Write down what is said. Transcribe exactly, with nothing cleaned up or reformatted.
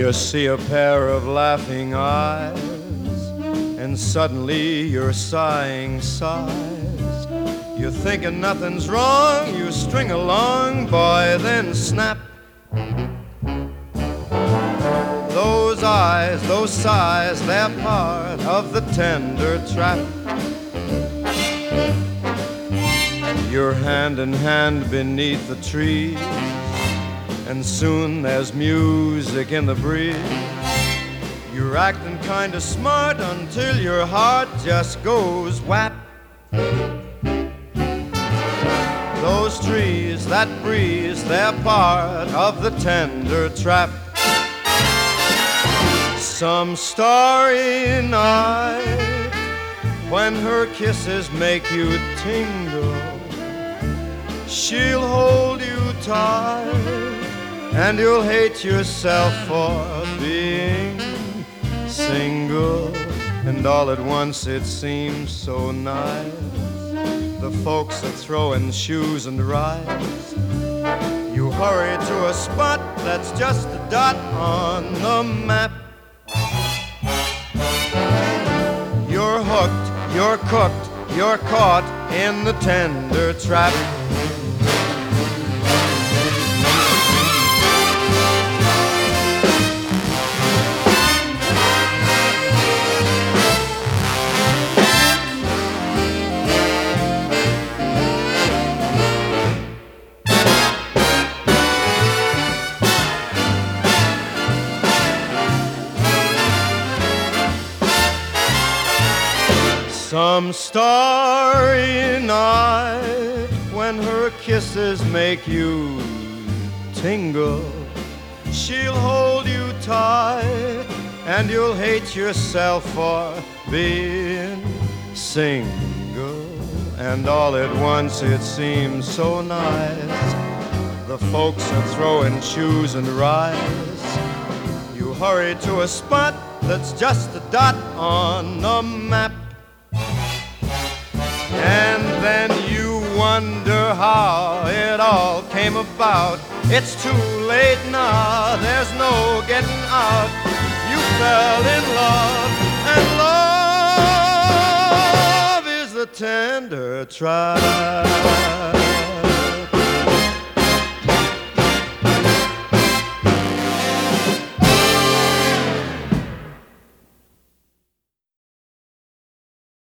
You see a pair of laughing eyes, and suddenly you're sighing sighs. You're thinking nothing's wrong, you string along, boy, then snap. Those eyes, those sighs, they're part of the tender trap. You're hand in hand beneath the trees, and soon there's music in the breeze. You're acting kinda smart until your heart just goes whap. Those trees, that breeze, they're part of the tender trap. Some starry night, when her kisses make you tingle, she'll hold you tight, and you'll hate yourself for being single. And all at once it seems so nice, the folks are throwing shoes and rides. You hurry to a spot that's just a dot on the map. You're hooked, you're cooked, you're caught in the tender trap. Some starry night, when her kisses make you tingle, she'll hold you tight, and you'll hate yourself for being single. And all at once it seems so nice, the folks are throwing shoes and rides. You hurry to a spot that's just a dot on the map. And then you wonder how it all came about. It's too late now, there's no getting out. You fell in love, and love is the tender trap.